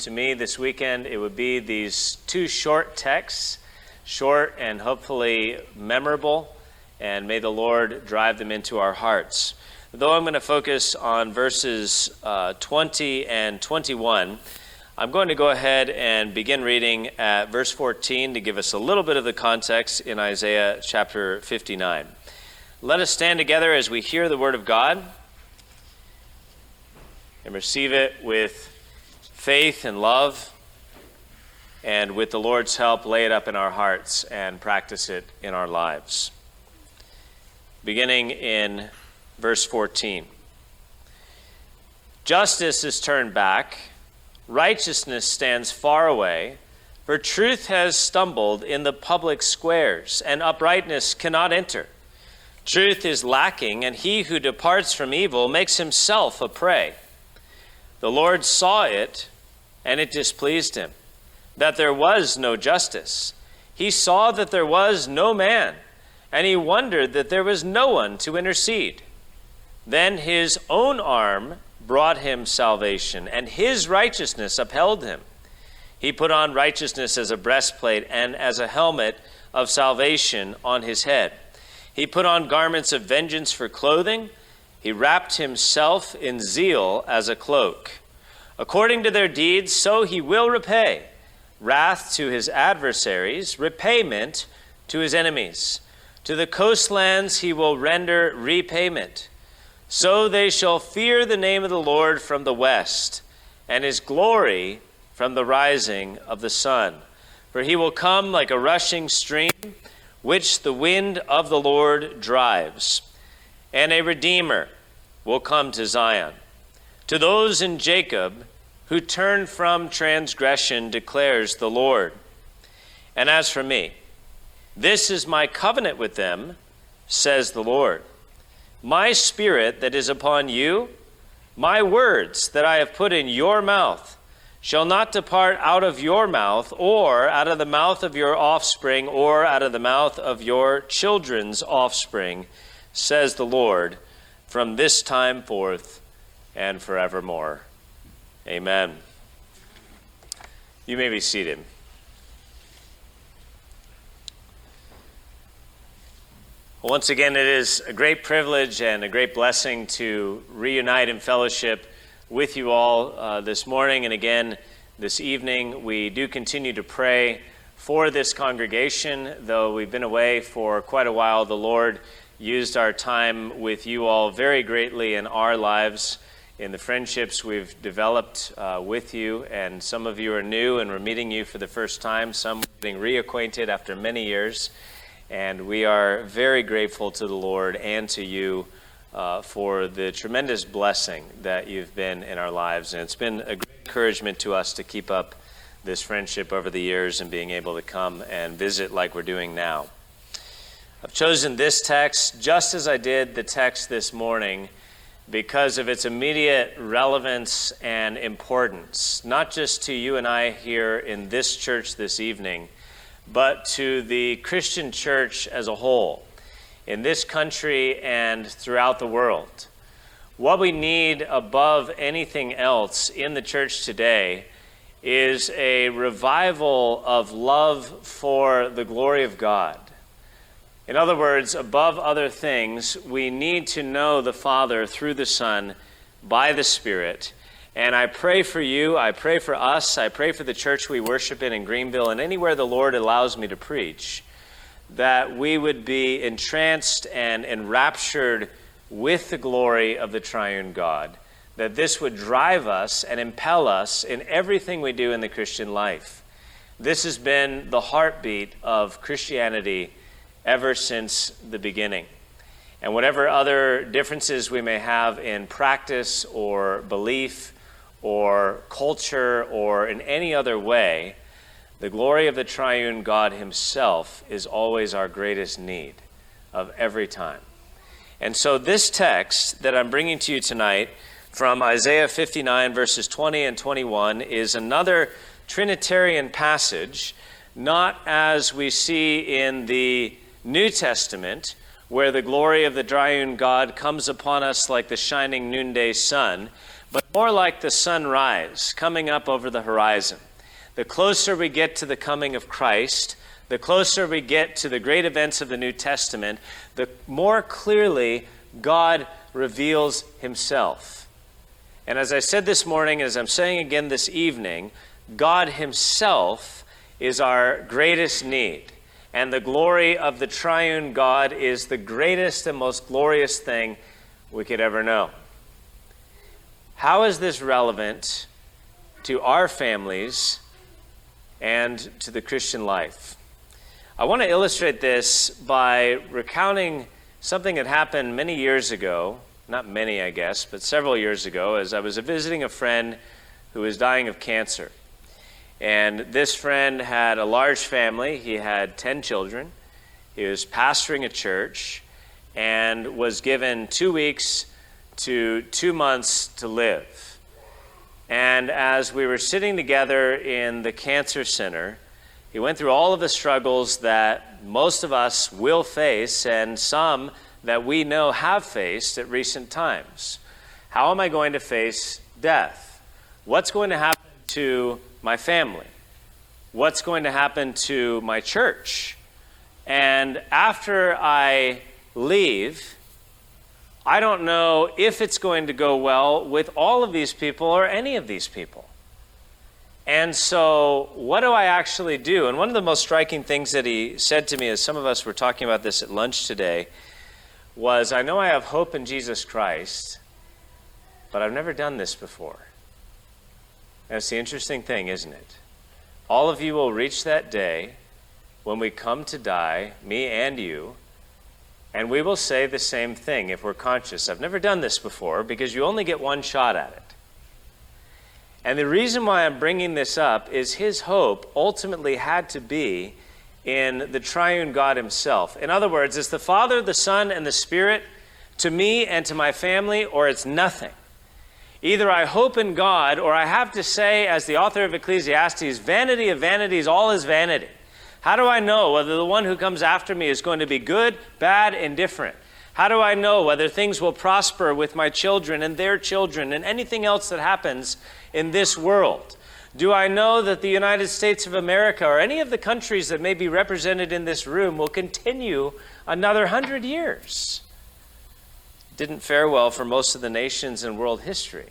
to me this weekend, it would be these two short texts, short and hopefully memorable, and may the Lord drive them into our hearts. Though I'm going to focus on verses 20 and 21, I'm going to go ahead and begin reading at verse 14 to give us a little bit of the context in Isaiah chapter 59. Let us stand together as we hear the word of God and receive it with faith and love, and with the Lord's help, lay it up in our hearts and practice it in our lives. Beginning in verse 14. Justice is turned back, righteousness stands far away, for truth has stumbled in the public squares, and uprightness cannot enter. Truth is lacking, and he who departs from evil makes himself a prey. The Lord saw it, and it displeased him, that there was no justice. He saw that there was no man, and he wondered that there was no one to intercede. Then his own arm brought him salvation, and his righteousness upheld him. He put on righteousness as a breastplate and as a helmet of salvation on his head. He put on garments of vengeance for clothing. He wrapped himself in zeal as a cloak. According to their deeds, so he will repay. Wrath to his adversaries, repayment to his enemies. To the coastlands he will render repayment. So they shall fear the name of the Lord from the west, and his glory from the rising of the sun. For he will come like a rushing stream, which the wind of the Lord drives. And a Redeemer will come to Zion. To those in Jacob who turn from transgression, declares the Lord. And as for me, this is my covenant with them, says the Lord. My spirit that is upon you, my words that I have put in your mouth, shall not depart out of your mouth, or out of the mouth of your offspring, or out of the mouth of your children's offspring, says the Lord, from this time forth and forevermore. Amen. You may be seated. Once again, it is a great privilege and a great blessing to reunite in fellowship with you all this morning and again this evening. We do continue to pray for this congregation. Though we've been away for quite a while, the Lord used our time with you all very greatly in our lives, in the friendships we've developed with you. And some of you are new and we're meeting you for the first time, some being reacquainted after many years. And we are very grateful to the Lord and to you for the tremendous blessing that you've been in our lives. And it's been a great encouragement to us to keep up this friendship over the years and being able to come and visit like we're doing now. I've chosen this text, just as I did the text this morning, because of its immediate relevance and importance, not just to you and I here in this church this evening, but to the Christian church as a whole, in this country and throughout the world. What we need above anything else in the church today is a revival of love for the glory of God. In other words, above other things, we need to know the Father through the Son by the Spirit. And I pray for you, I pray for us, I pray for the church we worship in Greenville and anywhere the Lord allows me to preach, that we would be entranced and enraptured with the glory of the triune God, that this would drive us and impel us in everything we do in the Christian life. This has been the heartbeat of Christianity ever since the beginning. And whatever other differences we may have in practice or belief or culture or in any other way, the glory of the triune God himself is always our greatest need of every time. And so this text that I'm bringing to you tonight from Isaiah 59 verses 20 and 21 is another Trinitarian passage, not as we see in the New Testament, where the glory of the triune God comes upon us like the shining noonday sun, but more like the sunrise coming up over the horizon. The closer we get to the coming of Christ, the closer we get to the great events of the New Testament, the more clearly God reveals himself. And as I said this morning, as I'm saying again this evening, God himself is our greatest need. And the glory of the triune God is the greatest and most glorious thing we could ever know. How is this relevant to our families and to the Christian life? I want to illustrate this by recounting something that happened many years ago, not many, I guess, but several years ago, as I was visiting a friend who was dying of cancer. And this friend had a large family. He had 10 children. He was pastoring a church and was given 2 weeks to 2 months to live. And as we were sitting together in the cancer center, he went through all of the struggles that most of us will face and some that we know have faced at recent times. How am I going to face death? What's going to happen to my family? What's going to happen to my church? And after I leave, I don't know if it's going to go well with all of these people or any of these people. And so what do I actually do? And one of the most striking things that he said to me, as some of us were talking about this at lunch today, was, I know I have hope in Jesus Christ, but I've never done this before. That's the interesting thing, isn't it? All of you will reach that day when we come to die, me and you, and we will say the same thing if we're conscious. I've never done this before, because you only get one shot at it. And the reason why I'm bringing this up is his hope ultimately had to be in the triune God himself. In other words, it's the Father, the Son, and the Spirit to me and to my family, or it's nothing. Either I hope in God, or I have to say, as the author of Ecclesiastes, vanity of vanities, all is vanity. How do I know whether the one who comes after me is going to be good, bad, indifferent? How do I know whether things will prosper with my children and their children and anything else that happens in this world? Do I know that the United States of America or any of the countries that may be represented in this room will continue another 100 years? It didn't fare well for most of the nations in world history.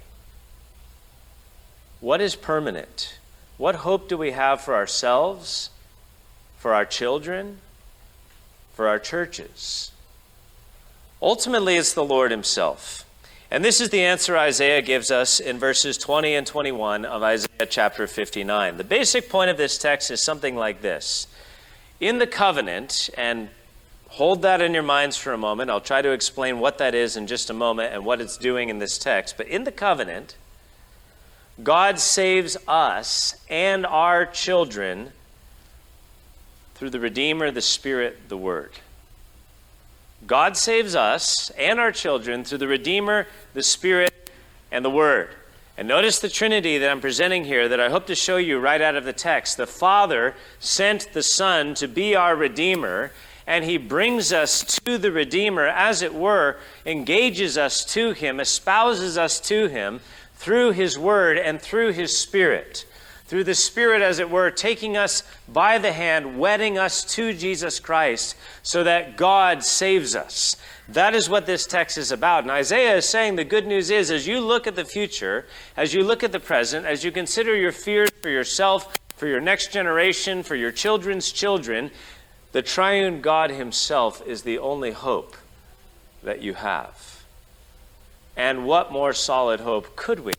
What is permanent? What hope do we have for ourselves, for our children, for our churches? Ultimately, it's the Lord himself. And this is the answer Isaiah gives us in verses 20 and 21 of Isaiah chapter 59. The basic point of this text is something like this. In the covenant, and hold that in your minds for a moment. I'll try to explain what that is in just a moment and what it's doing in this text. But in the covenant, God saves us and our children through the Redeemer, the Spirit, the Word. God saves us and our children through the Redeemer, the Spirit, and the Word. And notice the Trinity that I'm presenting here that I hope to show you right out of the text. The Father sent the Son to be our Redeemer, and he brings us to the Redeemer, as it were, engages us to him, espouses us to him through his Word and through his Spirit. Through the Spirit, as it were, taking us by the hand, wedding us to Jesus Christ so that God saves us. That is what this text is about. And Isaiah is saying the good news is, as you look at the future, as you look at the present, as you consider your fears for yourself, for your next generation, for your children's children, the triune God himself is the only hope that you have. And what more solid hope could we have?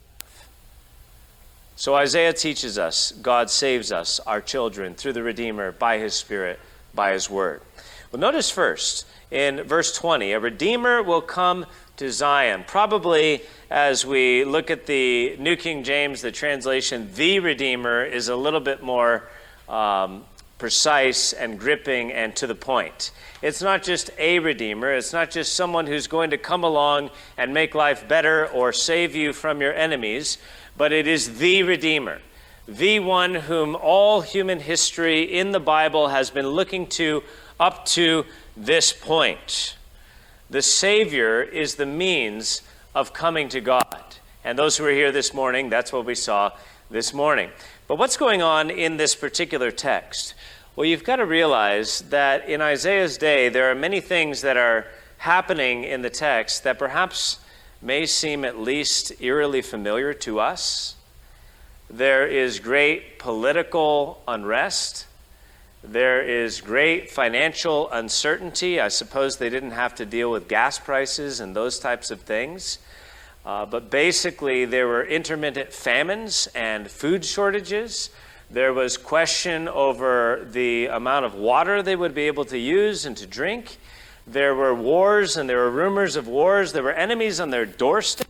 So Isaiah teaches us, God saves us, our children, through the Redeemer, by his Spirit, by his Word. Well, notice first, in verse 20, a Redeemer will come to Zion. Probably, as we look at the New King James, the translation, the Redeemer, is a little bit more precise and gripping and to the point. It's not just a Redeemer. It's not just someone who's going to come along and make life better or save you from your enemies, but it is the Redeemer, the one whom all human history in the Bible has been looking to up to this point. The Savior is the means of coming to God. And those who were here this morning, that's what we saw this morning. But what's going on in this particular text? Well, you've got to realize that in Isaiah's day, there are many things that are happening in the text that perhaps may seem at least eerily familiar to us. There is great political unrest. There is great financial uncertainty. I suppose they didn't have to deal with gas prices and those types of things. But basically, there were intermittent famines and food shortages. There was question over the amount of water they would be able to use and to drink. There were wars and there were rumors of wars. There were enemies on their doorstep.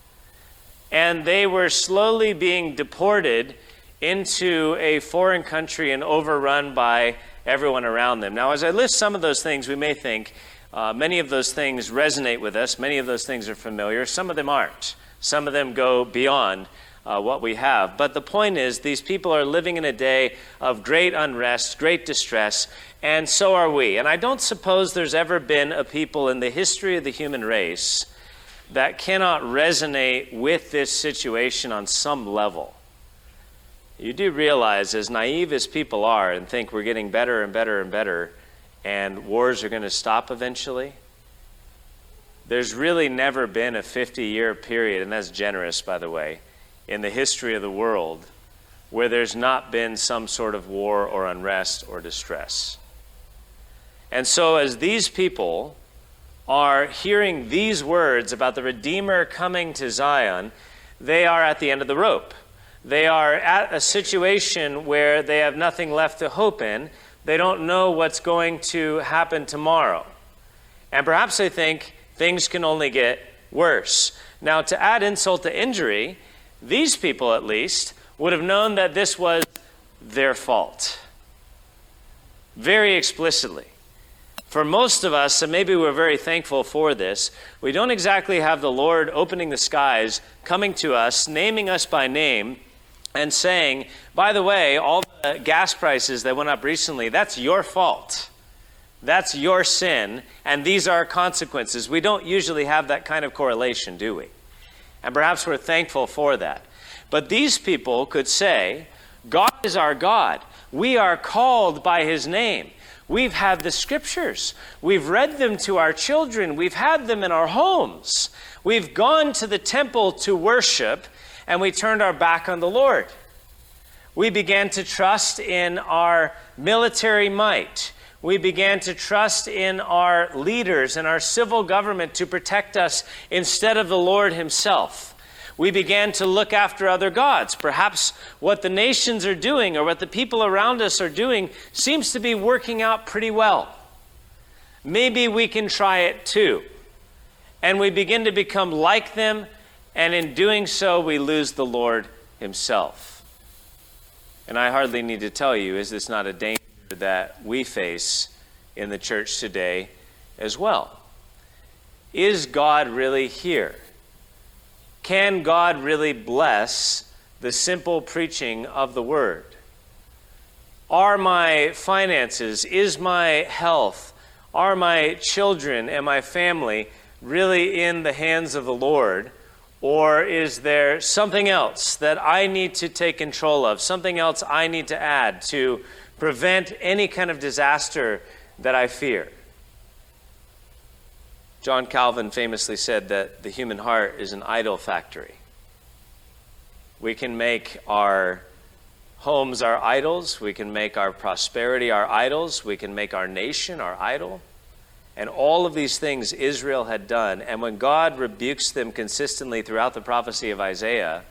And they were slowly being deported into a foreign country and overrun by everyone around them. Now, as I list some of those things, we may think many of those things resonate with us. Many of those things are familiar. Some of them aren't. Some of them go beyond what we have. But the point is, these people are living in a day of great unrest, great distress, and so are we. And I don't suppose there's ever been a people in the history of the human race that cannot resonate with this situation on some level. You do realize, as naive as people are and think we're getting better and better and better, and wars are going to stop eventually, there's really never been a 50-year period, and that's generous, by the way, in the history of the world where there's not been some sort of war or unrest or distress. And so as these people are hearing these words about the Redeemer coming to Zion, they are at the end of the rope. They are at a situation where they have nothing left to hope in. They don't know what's going to happen tomorrow. And perhaps they think things can only get worse. Now, to add insult to injury, these people, at least, would have known that this was their fault. Very explicitly. For most of us, and maybe we're very thankful for this, we don't exactly have the Lord opening the skies, coming to us, naming us by name, and saying, by the way, all the gas prices that went up recently, that's your fault. That's your sin, and these are consequences. We don't usually have that kind of correlation, do we? And perhaps we're thankful for that. But these people could say, God is our God. We are called by his name. We've had the scriptures. We've read them to our children. We've had them in our homes. We've gone to the temple to worship, and we turned our back on the Lord. We began to trust in our military might. We began to trust in our leaders and our civil government to protect us instead of the Lord himself. We began to look after other gods. Perhaps what the nations are doing or what the people around us are doing seems to be working out pretty well. Maybe we can try it too. And we begin to become like them, and in doing so, we lose the Lord himself. And I hardly need to tell you, is this not a danger that we face in the church today as well? Is God really here? Can God really bless the simple preaching of the word? Are my finances, is my health, are my children and my family really in the hands of the Lord? Or is there something else that I need to take control of, something else I need to add to prevent any kind of disaster that I fear? John Calvin famously said that the human heart is an idol factory. We can make our homes our idols. We can make our prosperity our idols. We can make our nation our idol. And all of these things Israel had done. And when God rebukes them consistently throughout the prophecy of Isaiah,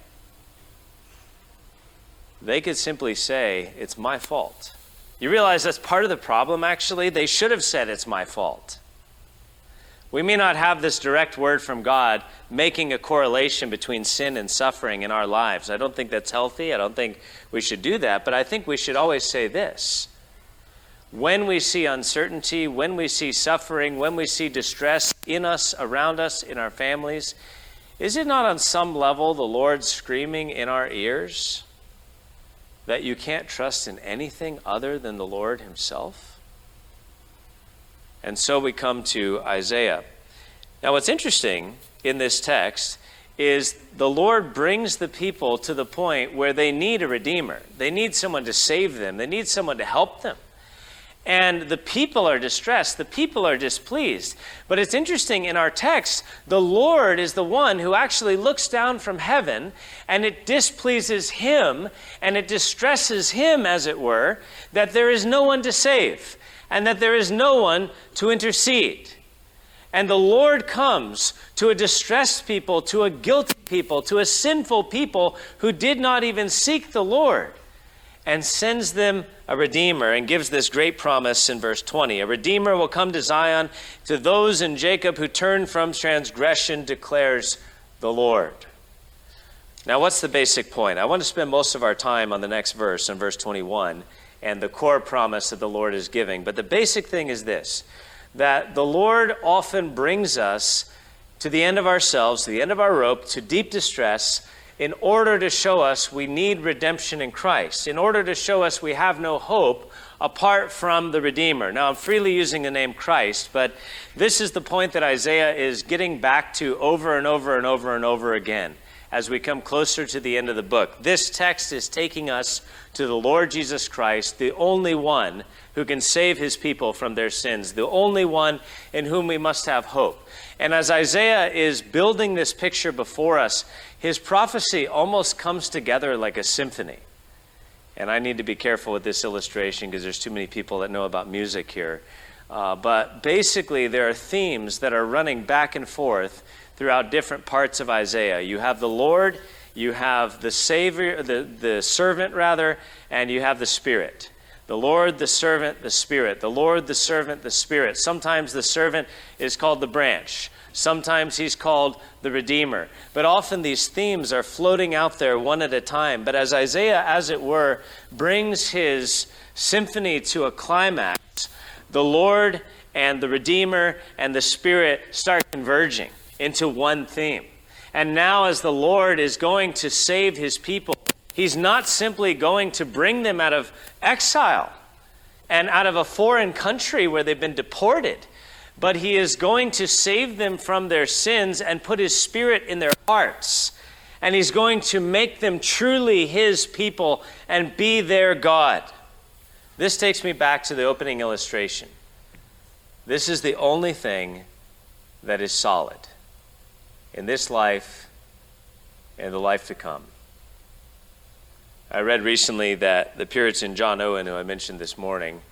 they could simply say, it's my fault. You realize that's part of the problem, actually? They should have said, it's my fault. We may not have this direct word from God making a correlation between sin and suffering in our lives. I don't think that's healthy. I don't think we should do that. But I think we should always say this. When we see uncertainty, when we see suffering, when we see distress in us, around us, in our families, is it not on some level the Lord screaming in our ears that you can't trust in anything other than the Lord himself? And so we come to Isaiah. Now what's interesting in this text is the Lord brings the people to the point where they need a redeemer. They need someone to save them. They need someone to help them. And the people are distressed. The people are displeased. But it's interesting, in our text, the Lord is the one who actually looks down from heaven, and it displeases him, and it distresses him, as it were, that there is no one to save, and that there is no one to intercede. And the Lord comes to a distressed people, to a guilty people, to a sinful people who did not even seek the Lord, and sends them a redeemer, and gives this great promise in verse 20. A redeemer will come to Zion, to those in Jacob who turn from transgression, declares the Lord. Now, what's the basic point? I want to spend most of our time on the next verse, in verse 21, and the core promise that the Lord is giving. But the basic thing is this, that the Lord often brings us to the end of ourselves, to the end of our rope, to deep distress, in order to show us we need redemption in Christ, in order to show us we have no hope apart from the Redeemer. Now, I'm freely using the name Christ, but this is the point that Isaiah is getting back to over and over and over and over again as we come closer to the end of the book. This text is taking us to the Lord Jesus Christ, the only one who can save his people from their sins, the only one in whom we must have hope. And as Isaiah is building this picture before us, his prophecy almost comes together like a symphony. And I need to be careful with this illustration because there's too many people that know about music here. But basically, there are themes that are running back and forth throughout different parts of Isaiah. You have the Lord, you have the Savior, the servant rather, and you have the Spirit. The Lord, the servant, the Spirit. The Lord, the servant, the Spirit. Sometimes the servant is called the branch. Sometimes he's called the Redeemer. But often these themes are floating out there one at a time. But as Isaiah, as it were, brings his symphony to a climax, the Lord and the Redeemer and the Spirit start converging into one theme. And now as the Lord is going to save his people, he's not simply going to bring them out of exile and out of a foreign country where they've been deported, but he is going to save them from their sins and put his Spirit in their hearts. And he's going to make them truly his people and be their God. This takes me back to the opening illustration. This is the only thing that is solid in this life and the life to come. I read recently that the Puritan John Owen, who I mentioned this morning,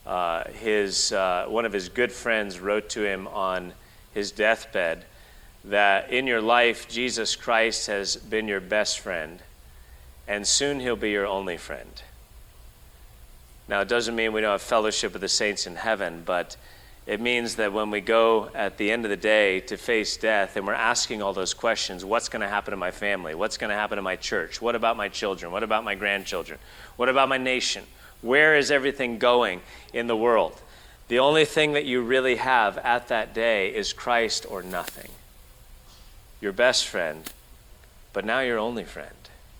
one of his good friends wrote to him on his deathbed that in your life, Jesus Christ has been your best friend, and soon he'll be your only friend. Now, it doesn't mean we don't have fellowship with the saints in heaven, but it means that when we go at the end of the day to face death and we're asking all those questions, what's going to happen to my family? What's going to happen to my church? What about my children? What about my grandchildren? What about my nation? Where is everything going in the world? The only thing that you really have at that day is Christ or nothing. Your best friend, but now your only friend.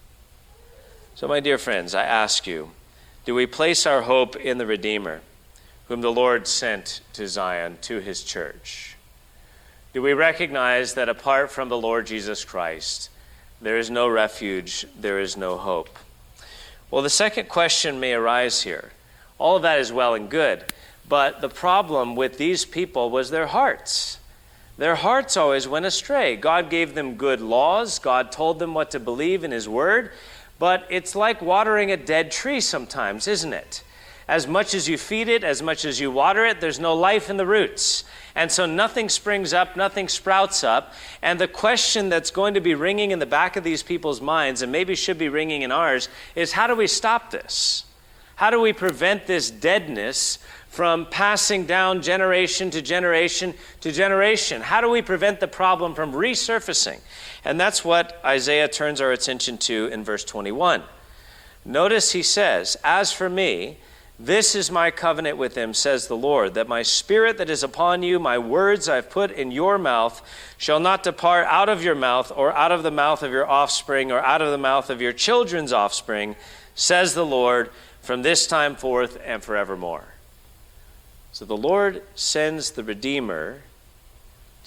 So my dear friends, I ask you, do we place our hope in the Redeemer, whom the Lord sent to Zion, to his church? Do we recognize that apart from the Lord Jesus Christ, there is no refuge, there is no hope? Well, the second question may arise here. All of that is well and good, but the problem with these people was their hearts. Their hearts always went astray. God gave them good laws. God told them what to believe in his word, but it's like watering a dead tree sometimes, isn't it? As much as you feed it, as much as you water it, there's no life in the roots. And so nothing springs up, nothing sprouts up. And the question that's going to be ringing in the back of these people's minds, and maybe should be ringing in ours, is how do we stop this? How do we prevent this deadness from passing down generation to generation to generation? How do we prevent the problem from resurfacing? And that's what Isaiah turns our attention to in verse 21. Notice he says, "As for me, this is my covenant with him, says the Lord, that my spirit that is upon you, my words I've put in your mouth, shall not depart out of your mouth, or out of the mouth of your offspring, or out of the mouth of your children's offspring, says the Lord, from this time forth and forevermore." So the Lord sends the Redeemer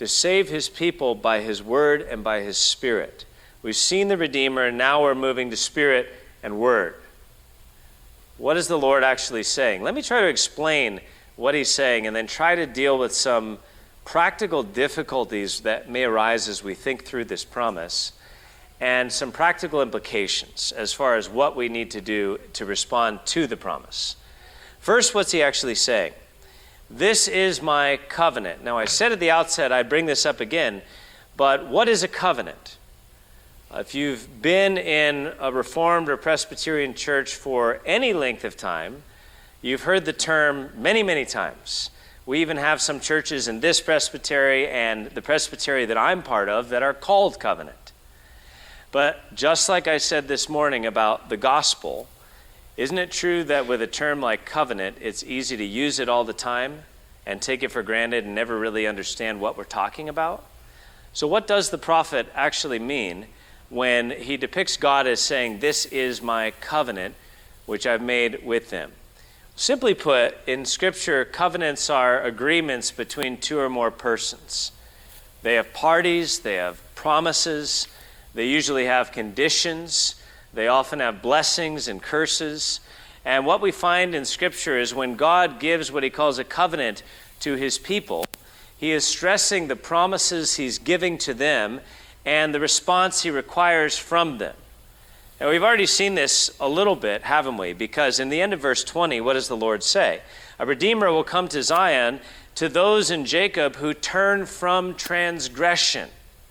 to save his people by his word and by his Spirit. We've seen the Redeemer, and now we're moving to Spirit and Word. What is the Lord actually saying? Let me try to explain what he's saying and then try to deal with some practical difficulties that may arise as we think through this promise and some practical implications as far as what we need to do to respond to the promise. First, what's he actually saying? This is my covenant. Now, I said at the outset I'd bring this up again, but what is a covenant? If you've been in a Reformed or Presbyterian church for any length of time, you've heard the term many, many times. We even have some churches in this presbytery and the presbytery that I'm part of that are called covenant. But just like I said this morning about the gospel, isn't it true that with a term like covenant, it's easy to use it all the time and take it for granted and never really understand what we're talking about? So what does the prophet actually mean when he depicts God as saying, this is my covenant, which I've made with them? Simply put, in Scripture, covenants are agreements between two or more persons. They have parties, they have promises, they usually have conditions, they often have blessings and curses. And what we find in Scripture is when God gives what he calls a covenant to his people, he is stressing the promises he's giving to them and the response he requires from them. Now, we've already seen this a little bit, haven't we? Because in the end of verse 20, what does the Lord say? A Redeemer will come to Zion, to those in Jacob who turn from transgression.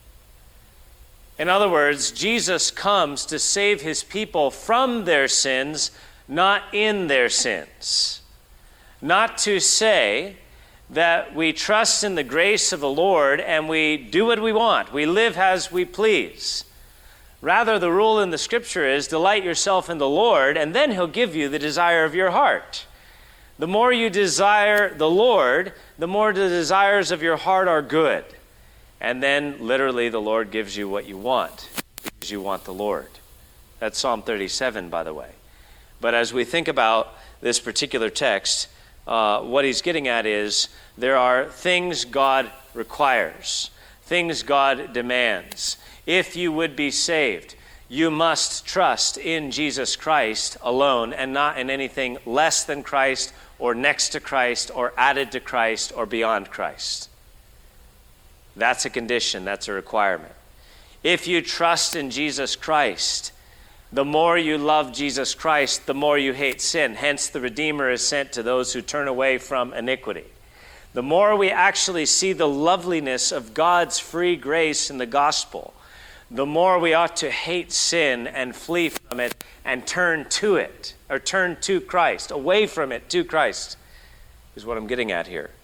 In other words, Jesus comes to save his people from their sins, not in their sins. Not to say that we trust in the grace of the Lord and we do what we want. We live as we please. Rather, the rule in the Scripture is delight yourself in the Lord, and then he'll give you the desire of your heart. The more you desire the Lord, the more the desires of your heart are good. And then, literally, the Lord gives you what you want, because you want the Lord. That's Psalm 37, by the way. But as we think about this particular text, what he's getting at is there are things God requires, things God demands. If you would be saved, you must trust in Jesus Christ alone and not in anything less than Christ or next to Christ or added to Christ or beyond Christ. That's a condition, that's a requirement. If you trust in Jesus Christ, the more you love Jesus Christ, the more you hate sin. Hence, the Redeemer is sent to those who turn away from iniquity. The more we actually see the loveliness of God's free grace in the gospel, the more we ought to hate sin and flee from it and turn to it, or turn to Christ, away from it to Christ, is what I'm getting at here.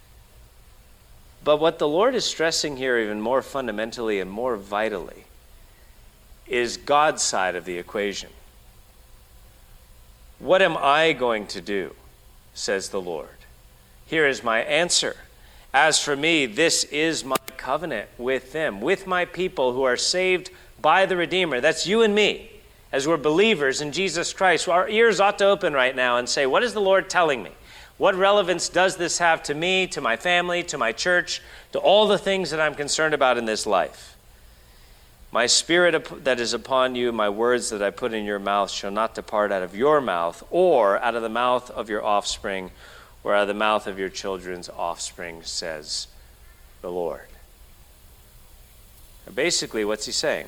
But what the Lord is stressing here even more fundamentally and more vitally is God's side of the equation. What am I going to do, says the Lord? Here is my answer. As for me, this is my covenant with them, with my people who are saved by the Redeemer. That's you and me, as we're believers in Jesus Christ. Our ears ought to open right now and say, what is the Lord telling me? What relevance does this have to me, to my family, to my church, to all the things that I'm concerned about in this life? My spirit that is upon you, my words that I put in your mouth shall not depart out of your mouth or out of the mouth of your offspring or out of the mouth of your children's offspring, says the Lord. Now basically, what's he saying?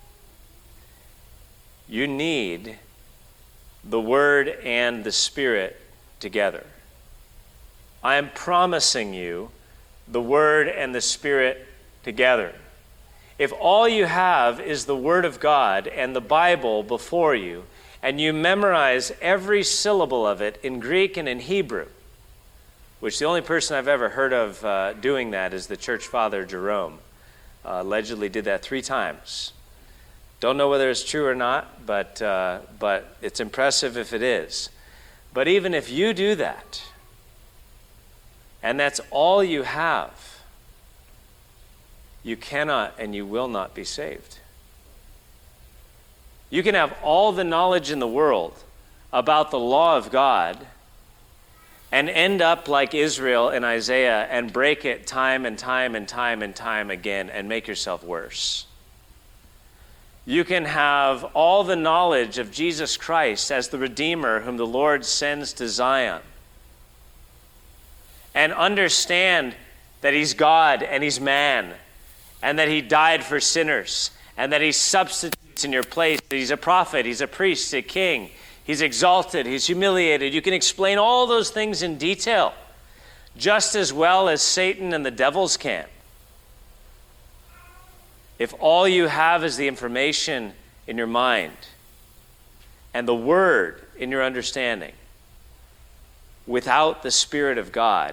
You need the Word and the Spirit together. I am promising you the Word and the Spirit together. If all you have is the Word of God and the Bible before you, and you memorize every syllable of it in Greek and in Hebrew, which the only person I've ever heard of doing that is the church father Jerome. Allegedly did that 3 times. Don't know whether it's true or not, but it's impressive if it is. But even if you do that, and that's all you have, you cannot and you will not be saved. You can have all the knowledge in the world about the law of God and end up like Israel in Isaiah and break it time and time and time and time again and make yourself worse. You can have all the knowledge of Jesus Christ as the Redeemer whom the Lord sends to Zion and understand that he's God and he's man and that he died for sinners and that he substitutes in your place, that he's a prophet, he's a priest, a king, he's exalted, he's humiliated. You can explain all those things in detail just as well as Satan and the devils can. If all you have is the information in your mind and the word in your understanding without the Spirit of God,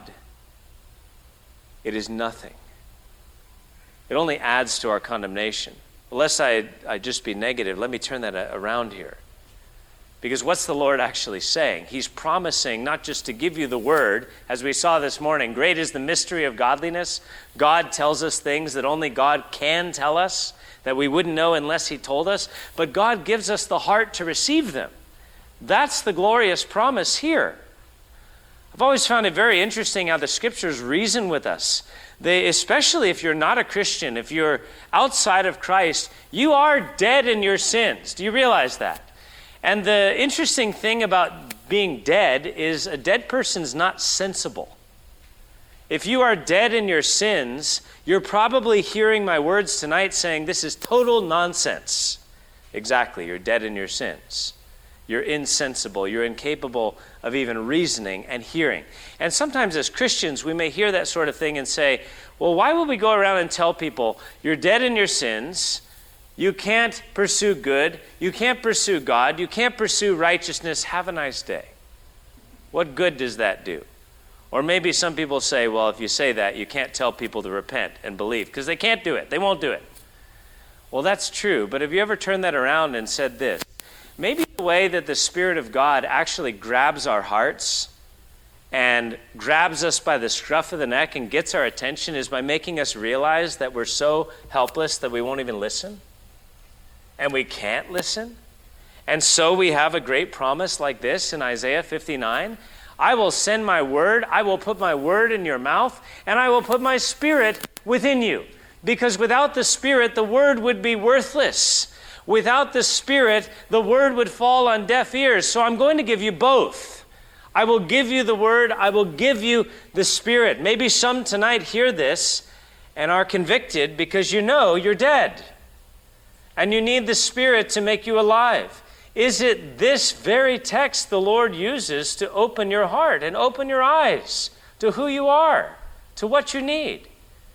it is nothing. It only adds to our condemnation. Lest I just be negative, let me turn that around here. Because what's the Lord actually saying? He's promising not just to give you the word, as we saw this morning, great is the mystery of godliness. God tells us things that only God can tell us, that we wouldn't know unless he told us. But God gives us the heart to receive them. That's the glorious promise here. I've always found it very interesting how the scriptures reason with us. Especially if you're not a Christian, if you're outside of Christ, you are dead in your sins. Do you realize that? And the interesting thing about being dead is a dead person's not sensible. If you are dead in your sins, you're probably hearing my words tonight saying, this is total nonsense. Exactly, you're dead in your sins. You're insensible. You're incapable of even reasoning and hearing. And sometimes as Christians, we may hear that sort of thing and say, well, why would we go around and tell people, you're dead in your sins, you can't pursue good, you can't pursue God, you can't pursue righteousness, have a nice day. What good does that do? Or maybe some people say, well, if you say that, you can't tell people to repent and believe, because they can't do it, they won't do it. Well, that's true, but have you ever turned that around and said this? Maybe the way that the Spirit of God actually grabs our hearts and grabs us by the scruff of the neck and gets our attention is by making us realize that we're so helpless that we won't even listen. And we can't listen. And so we have a great promise like this in Isaiah 59. I will send my word, I will put my word in your mouth, and I will put my Spirit within you. Because without the Spirit, the word would be worthless. Without the Spirit, the word would fall on deaf ears. So I'm going to give you both. I will give you the word, I will give you the Spirit. Maybe some tonight hear this and are convicted because you know you're dead. And you need the Spirit to make you alive. Is it this very text the Lord uses to open your heart and open your eyes to who you are, to what you need?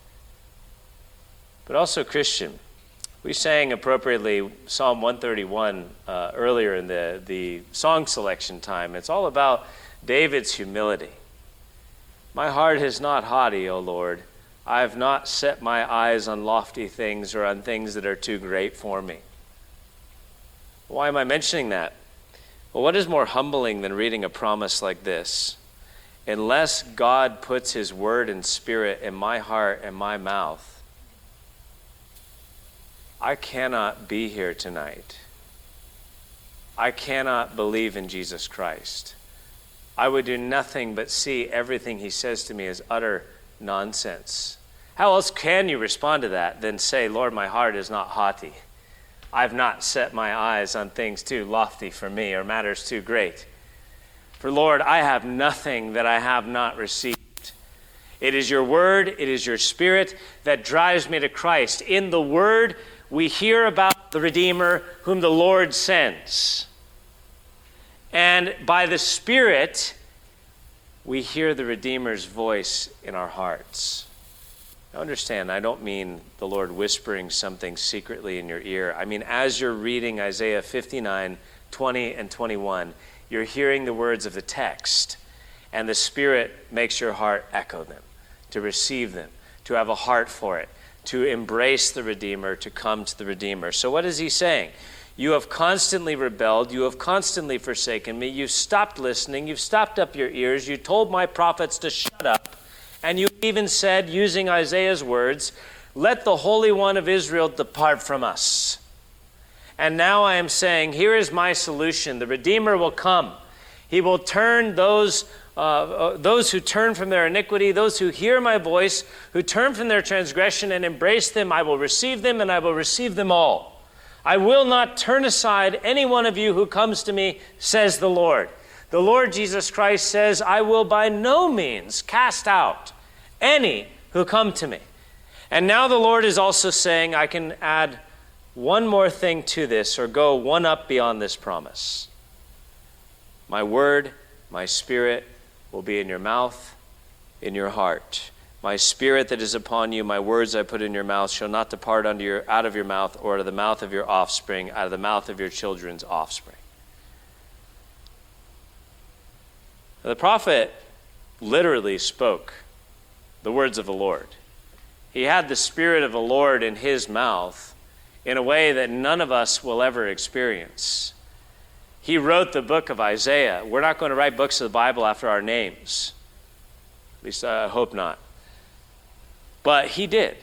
But also, Christian, we sang appropriately Psalm 131 earlier in the song selection time. It's all about David's humility. My heart is not haughty, O Lord. I have not set my eyes on lofty things or on things that are too great for me. Why am I mentioning that? Well, what is more humbling than reading a promise like this? Unless God puts his word and Spirit in my heart and my mouth, I cannot be here tonight. I cannot believe in Jesus Christ. I would do nothing but see everything he says to me as utter nonsense. How else can you respond to that than say, Lord, my heart is not haughty. I've not set my eyes on things too lofty for me or matters too great. For Lord, I have nothing that I have not received. It is your word, it is your Spirit that drives me to Christ. In the word, we hear about the Redeemer whom the Lord sends. And by the Spirit, we hear the Redeemer's voice in our hearts. Now understand, I don't mean the Lord whispering something secretly in your ear. I mean, as you're reading Isaiah 59, 20, and 21, you're hearing the words of the text, and the Spirit makes your heart echo them, to receive them, to have a heart for it, to embrace the Redeemer, to come to the Redeemer. So what is he saying? You have constantly rebelled. You have constantly forsaken me. You've stopped listening. You've stopped up your ears. You told my prophets to shut up. And you even said, using Isaiah's words, let the Holy One of Israel depart from us. And now I am saying, here is my solution. The Redeemer will come. He will turn those who turn from their iniquity, those who hear my voice, who turn from their transgression and embrace them. I will receive them, and I will receive them all. I will not turn aside any one of you who comes to me, says the Lord. The Lord Jesus Christ says, I will by no means cast out any who come to me. And now the Lord is also saying, I can add one more thing to this, or go one up beyond this promise. My word, my spirit will be in your mouth, in your heart. My spirit that is upon you, my words I put in your mouth, shall not depart out of your mouth, or out of the mouth of your offspring, out of the mouth of your children's offspring. The prophet literally spoke the words of the Lord. He had the Spirit of the Lord in his mouth in a way that none of us will ever experience. He wrote the book of Isaiah. We're not going to write books of the Bible after our names. At least I hope not. But he did.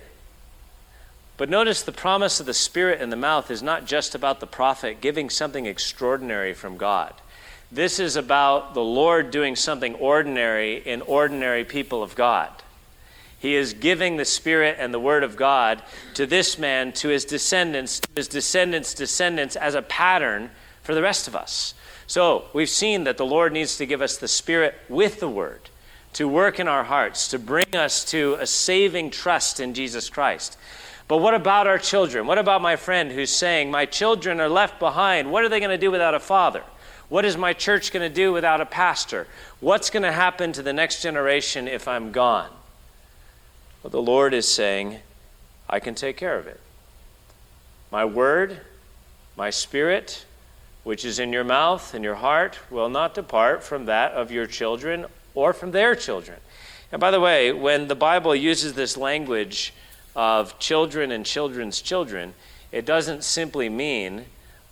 But notice the promise of the Spirit in the mouth is not just about the prophet giving something extraordinary from God. This is about the Lord doing something ordinary in ordinary people of God. He is giving the Spirit and the Word of God to this man, to his descendants' descendants as a pattern for the rest of us. So we've seen that the Lord needs to give us the Spirit with the Word to work in our hearts, to bring us to a saving trust in Jesus Christ. But what about our children? What about my friend who's saying, my children are left behind. What are they going to do without a father? What is my church going to do without a pastor? What's going to happen to the next generation if I'm gone? Well, the Lord is saying, I can take care of it. My word, my spirit, which is in your mouth and your heart, will not depart from that of your children or from their children. And by the way, when the Bible uses this language of children and children's children, it doesn't simply mean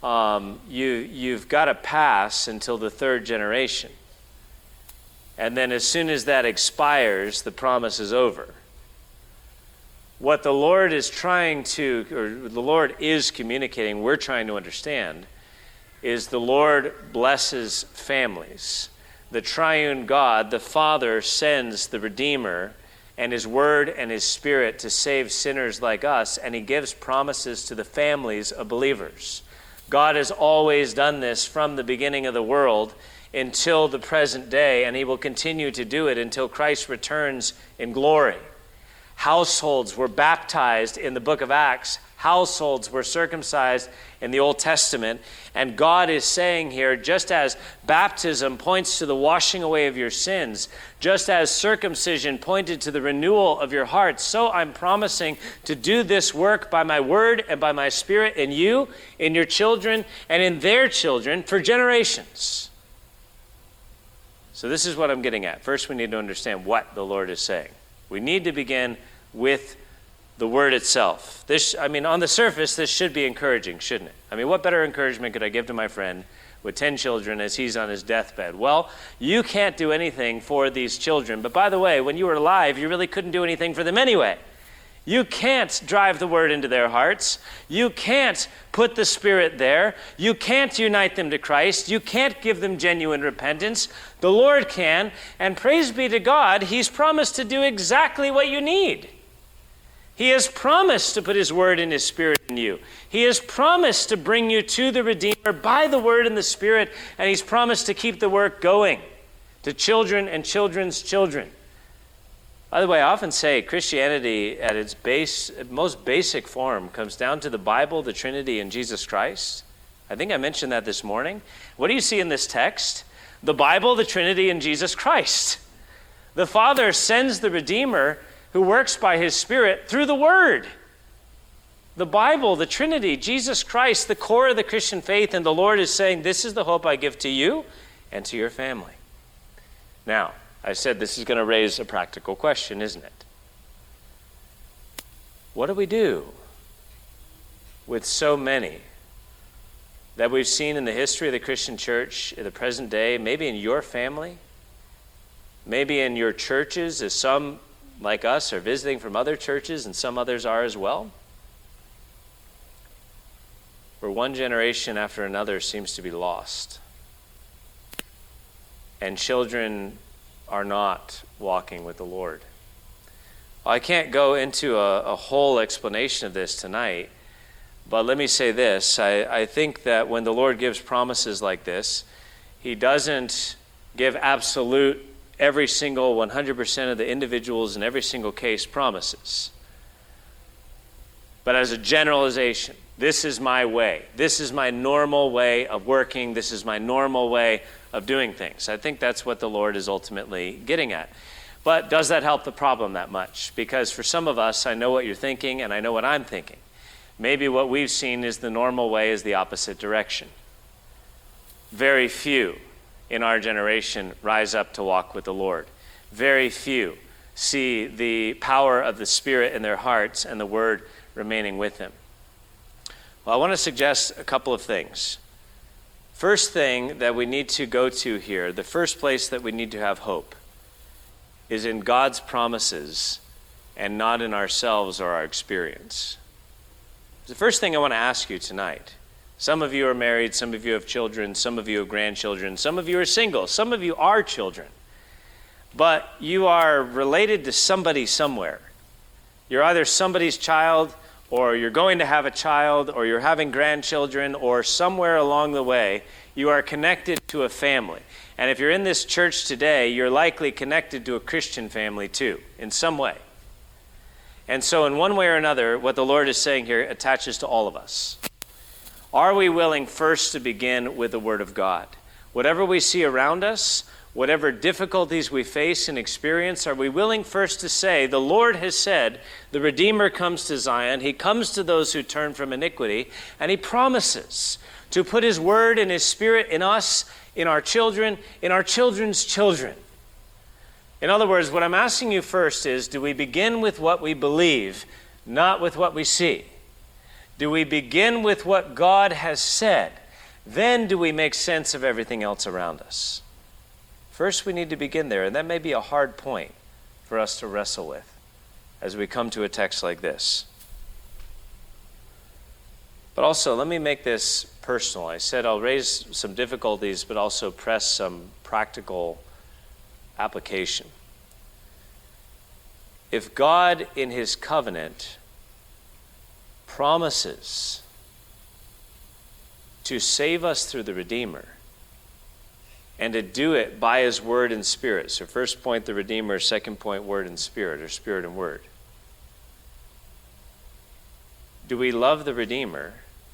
you've got to pass until the third generation. And then as soon as that expires, the promise is over. What the Lord is communicating, we're trying to understand, is the Lord blesses families. The triune God, the Father, sends the Redeemer and his word and his spirit to save sinners like us, and he gives promises to the families of believers. God has always done this from the beginning of the world until the present day, and he will continue to do it until Christ returns in glory. Households were baptized in the book of Acts. Households were circumcised in the Old Testament. And God is saying here, just as baptism points to the washing away of your sins, just as circumcision pointed to the renewal of your heart, so I'm promising to do this work by my word and by my spirit in you, in your children, and in their children for generations. So this is what I'm getting at. First, we need to understand what the Lord is saying. We need to begin with the word itself. On the surface, this should be encouraging, shouldn't it? What better encouragement could I give to my friend with 10 children as he's on his deathbed? Well, you can't do anything for these children. But by the way, when you were alive, you really couldn't do anything for them anyway. You can't drive the word into their hearts. You can't put the Spirit there. You can't unite them to Christ. You can't give them genuine repentance. The Lord can, and praise be to God, he's promised to do exactly what you need. He has promised to put his word and his spirit in you. He has promised to bring you to the Redeemer by the word and the Spirit, and he's promised to keep the work going to children and children's children. By the way, I often say Christianity at its most basic form comes down to the Bible, the Trinity, and Jesus Christ. I think I mentioned that this morning. What do you see in this text? The Bible, the Trinity, and Jesus Christ. The Father sends the Redeemer who works by his Spirit through the Word. The Bible, the Trinity, Jesus Christ, the core of the Christian faith, and the Lord is saying, this is the hope I give to you and to your family. Now, I said this is going to raise a practical question, isn't it? What do we do with so many that we've seen in the history of the Christian church in the present day, maybe in your family, maybe in your churches, as some like us are visiting from other churches and some others are as well, where one generation after another seems to be lost? and children are not walking with the Lord? Well, I can't go into a whole explanation of this tonight, but let me say this. I think that when the Lord gives promises like this, he doesn't give absolute, every single 100% of the individuals in every single case promises. But as a generalization, this is my way. This is my normal way of working. This is my normal way of doing things. I think that's what the Lord is ultimately getting at. But does that help the problem that much? Because for some of us, I know what you're thinking and I know what I'm thinking. Maybe what we've seen is the normal way is the opposite direction. Very few in our generation rise up to walk with the Lord. Very few see the power of the Spirit in their hearts and the Word remaining with them. Well, I want to suggest a couple of things. First thing that we need to go to here, the first place that we need to have hope, is in God's promises and not in ourselves or our experience. The first thing I want to ask you tonight, some of you are married, some of you have children, some of you have grandchildren, some of you are single, some of you are children, but you are related to somebody somewhere. You're either somebody's child, or you're going to have a child, or you're having grandchildren, or somewhere along the way, you are connected to a family. And if you're in this church today, you're likely connected to a Christian family too, in some way. And so in one way or another, what the Lord is saying here attaches to all of us. Are we willing first to begin with the Word of God? Whatever we see around us, whatever difficulties we face and experience, are we willing first to say, the Lord has said, the Redeemer comes to Zion, he comes to those who turn from iniquity, and he promises to put his Word and his Spirit in us, in our children, in our children's children. In other words, what I'm asking you first is, do we begin with what we believe, not with what we see? Do we begin with what God has said? Then do we make sense of everything else around us? First, we need to begin there, and that may be a hard point for us to wrestle with as we come to a text like this. But also, let me make this personal. I said I'll raise some difficulties, but also press some practical application. If God, in his covenant, promises to save us through the Redeemer, and to do it by his Word and Spirit. So first point, the Redeemer. Second point, Word and Spirit, or Spirit and Word. Do we love the Redeemer?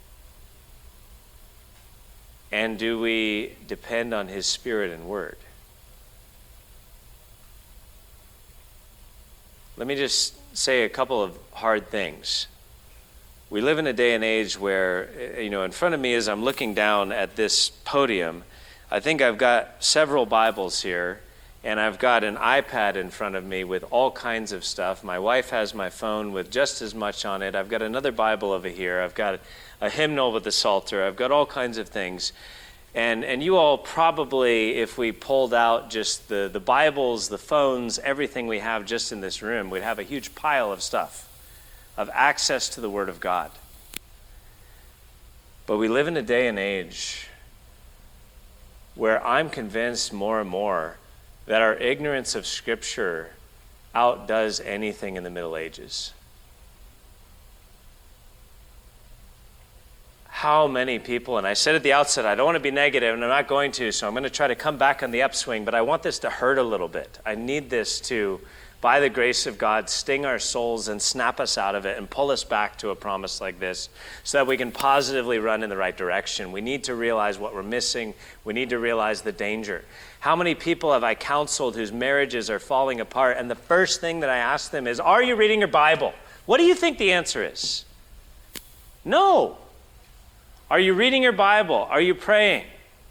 And do we depend on his Spirit and Word? Let me just say a couple of hard things. We live in a day and age where, in front of me as I'm looking down at this podium, I think I've got several Bibles here, and I've got an iPad in front of me with all kinds of stuff. My wife has my phone with just as much on it. I've got another Bible over here. I've got a hymnal with the Psalter. I've got all kinds of things. And you all probably, if we pulled out just the Bibles, the phones, everything we have just in this room, we'd have a huge pile of stuff, of access to the Word of God. But we live in a day and age where I'm convinced more and more that our ignorance of Scripture outdoes anything in the Middle Ages. How many people, and I said at the outset, I don't want to be negative, and I'm not going to, so I'm going to try to come back on the upswing, but I want this to hurt a little bit. I need this to, by the grace of God, sting our souls and snap us out of it and pull us back to a promise like this so that we can positively run in the right direction. We need to realize what we're missing. We need to realize the danger. How many people have I counseled whose marriages are falling apart, and the first thing that I ask them is, are you reading your Bible? What do you think the answer is? No. Are you reading your Bible? Are you praying?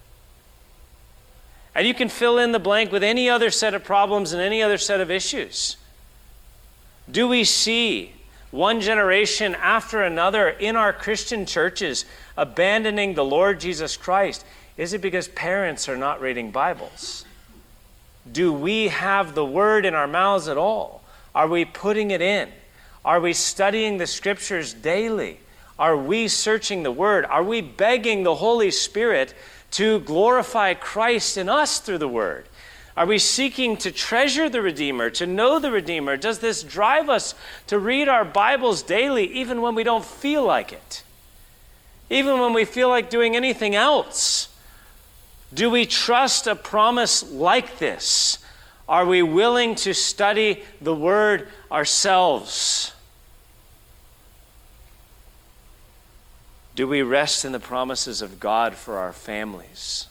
And you can fill in the blank with any other set of problems and any other set of issues. Do we see one generation after another in our Christian churches abandoning the Lord Jesus Christ? Is it because parents are not reading Bibles? Do we have the Word in our mouths at all? Are we putting it in? Are we studying the Scriptures daily? Are we searching the Word? Are we begging the Holy Spirit to glorify Christ in us through the word? Are we seeking to treasure the Redeemer, to know the Redeemer? Does this drive us to read our Bibles daily, even when we don't feel like it? Even when we feel like doing anything else? Do we trust a promise like this? Are we willing to study the Word ourselves? Do we rest in the promises of God for our families?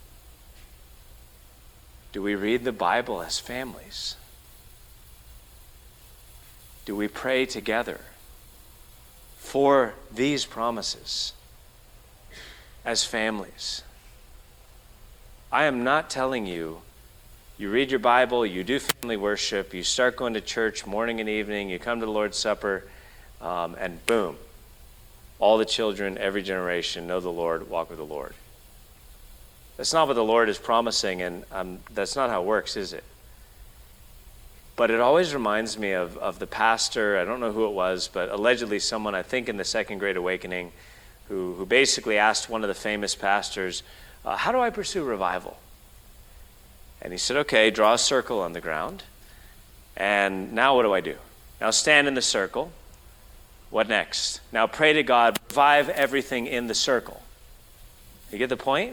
Do we read the Bible as families? Do we pray together for these promises as families? I am not telling you, you read your Bible, you do family worship, you start going to church morning and evening, you come to the Lord's Supper, and boom, all the children, every generation know the Lord, walk with the Lord. That's not what the Lord is promising, and that's not how it works, is it? But it always reminds me of the pastor, I don't know who it was, but allegedly someone, I think in the Second Great Awakening, who basically asked one of the famous pastors, how do I pursue revival? And he said, okay, draw a circle on the ground, and now what do I do? Now stand in the circle. What next? Now pray to God, revive everything in the circle. You get the point?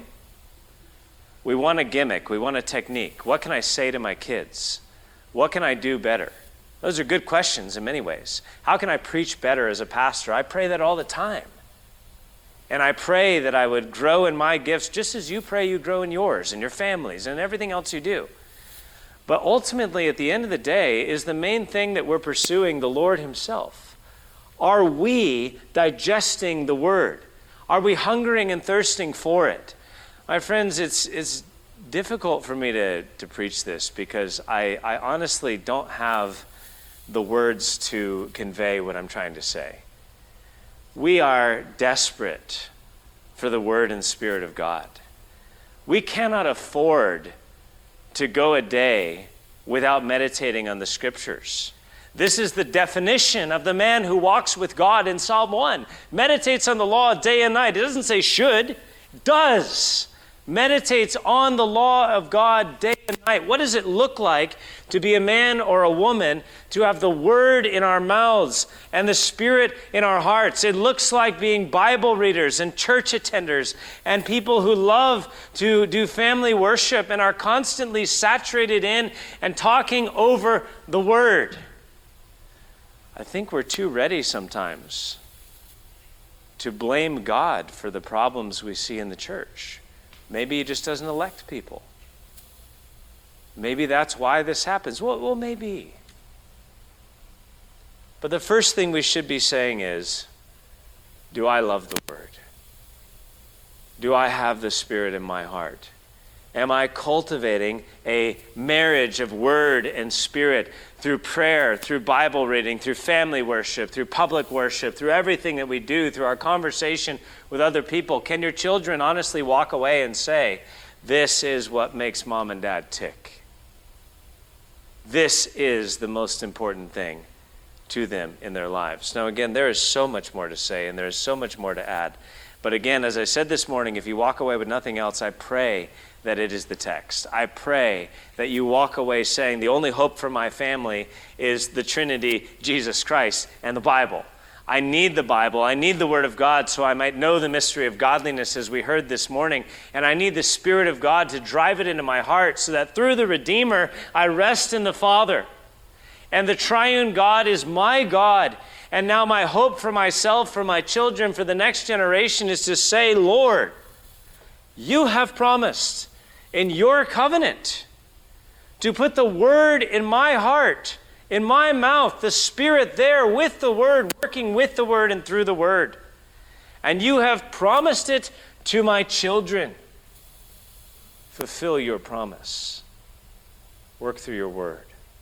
We want a gimmick. We want a technique. What can I say to my kids? What can I do better? Those are good questions in many ways. How can I preach better as a pastor? I pray that all the time. And I pray that I would grow in my gifts just as you pray you grow in yours and your families and everything else you do. But ultimately, at the end of the day, is the main thing that we're pursuing the Lord himself. Are we digesting the word? Are we hungering and thirsting for it? My friends, it's difficult for me to preach this because I honestly don't have the words to convey what I'm trying to say. We are desperate for the Word and Spirit of God. We cannot afford to go a day without meditating on the Scriptures. This is the definition of the man who walks with God in Psalm 1. Meditates on the law day and night. It doesn't say should, does. Meditates on the law of God day and night. What does it look like to be a man or a woman, to have the Word in our mouths and the Spirit in our hearts? It looks like being Bible readers and church attenders and people who love to do family worship and are constantly saturated in and talking over the Word. I think we're too ready sometimes to blame God for the problems we see in the church. Maybe he just doesn't elect people. Maybe that's why this happens. Well, maybe. But the first thing we should be saying is, do I love the Word? Do I have the Spirit in my heart? Am I cultivating a marriage of Word and Spirit through prayer, through Bible reading, through family worship, through public worship, through everything that we do, through our conversation with other people? Can your children honestly walk away and say, this is what makes mom and dad tick? This is the most important thing to them in their lives. Now, again, there is so much more to say and there is so much more to add. But again, as I said this morning, if you walk away with nothing else, I pray that it is the text. I pray that you walk away saying the only hope for my family is the Trinity, Jesus Christ, and the Bible. I need the Bible. I need the Word of God so I might know the mystery of godliness as we heard this morning. And I need the Spirit of God to drive it into my heart so that through the Redeemer, I rest in the Father. And the triune God is my God. And now my hope for myself, for my children, for the next generation is to say, Lord, you have promised in your covenant to put the Word in my heart, in my mouth, the Spirit there with the Word, working with the Word and through the Word. And you have promised it to my children. Fulfill your promise. Work through your Word.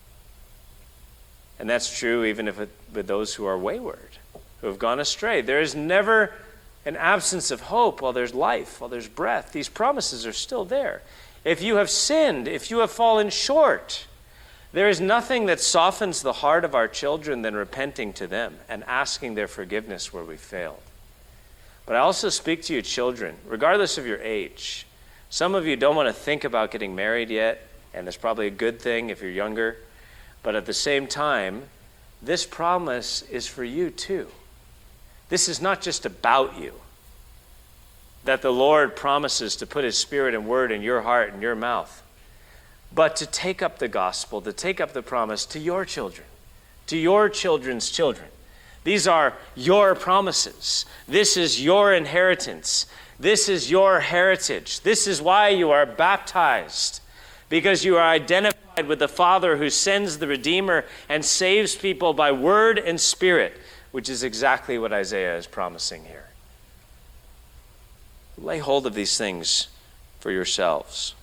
And that's true even if with those who are wayward, who have gone astray. There is never an absence of hope while there's life, while there's breath. These promises are still there. If you have sinned, if you have fallen short, there is nothing that softens the heart of our children than repenting to them and asking their forgiveness where we failed. But I also speak to you children, regardless of your age. Some of you don't want to think about getting married yet, and it's probably a good thing if you're younger. But at the same time, this promise is for you too. This is not just about you. That the Lord promises to put his Spirit and word in your heart and your mouth. But to take up the gospel, to take up the promise to your children, to your children's children. These are your promises. This is your inheritance. This is your heritage. This is why you are baptized, because you are identified with the Father who sends the Redeemer and saves people by word and Spirit, which is exactly what Isaiah is promising here. Lay hold of these things for yourselves.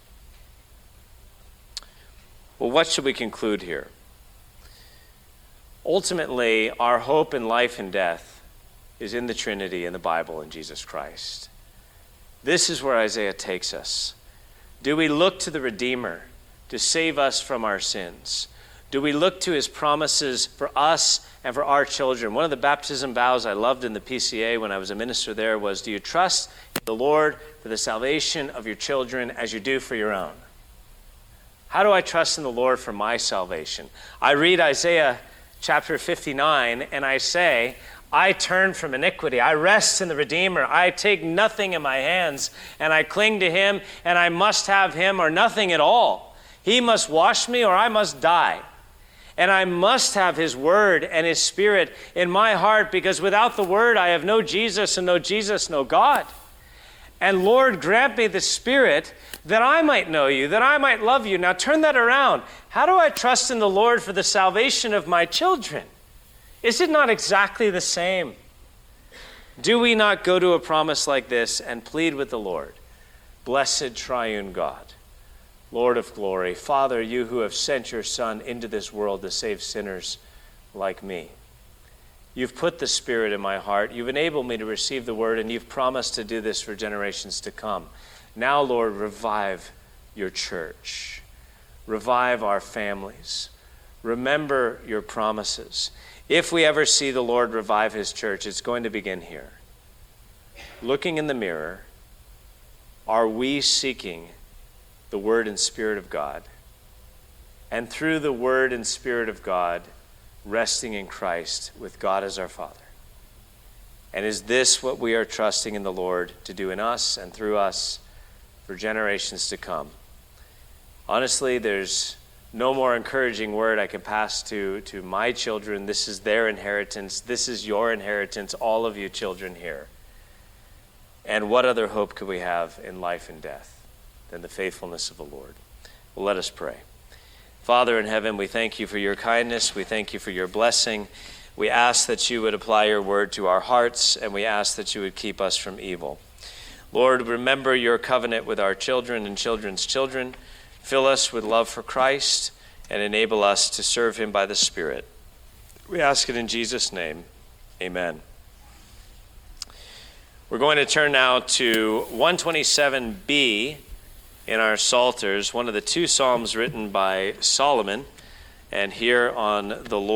Well, what should we conclude here? Ultimately, our hope in life and death is in the Trinity, in the Bible, in Jesus Christ. This is where Isaiah takes us. Do we look to the Redeemer to save us from our sins? Do we look to his promises for us and for our children? One of the baptism vows I loved in the PCA when I was a minister there was, do you trust in the Lord for the salvation of your children as you do for your own? How do I trust in the Lord for my salvation? I read Isaiah chapter 59 and I say, I turn from iniquity. I rest in the Redeemer. I take nothing in my hands and I cling to him, and I must have him or nothing at all. He must wash me or I must die. And I must have his word and his Spirit in my heart, because without the word I have no Jesus, and no Jesus, no God. And Lord, grant me the Spirit that I might know you, that I might love you. Now turn that around. How do I trust in the Lord for the salvation of my children? Is it not exactly the same? Do we not go to a promise like this and plead with the Lord? Blessed triune God, Lord of glory, Father, you who have sent your Son into this world to save sinners like me. You've put the Spirit in my heart. You've enabled me to receive the word, and you've promised to do this for generations to come. Now, Lord, revive your church. Revive our families. Remember your promises. If we ever see the Lord revive his church, it's going to begin here. Looking in the mirror, are we seeking the Word and Spirit of God? And through the Word and Spirit of God, resting in Christ with God as our Father? And is this what we are trusting in the Lord to do in us and through us for generations to come? Honestly, there's no more encouraging word I can pass to my children. This is their inheritance. This is your inheritance, all of you children here. And what other hope could we have in life and death than the faithfulness of the Lord? Well, let us pray. Father in heaven, we thank you for your kindness. We thank you for your blessing. We ask that you would apply your word to our hearts, and we ask that you would keep us from evil. Lord, remember your covenant with our children and children's children. Fill us with love for Christ and enable us to serve him by the Spirit. We ask it in Jesus' name. Amen. We're going to turn now to 127b in our Psalters, one of the two psalms written by Solomon, and here on the Lord.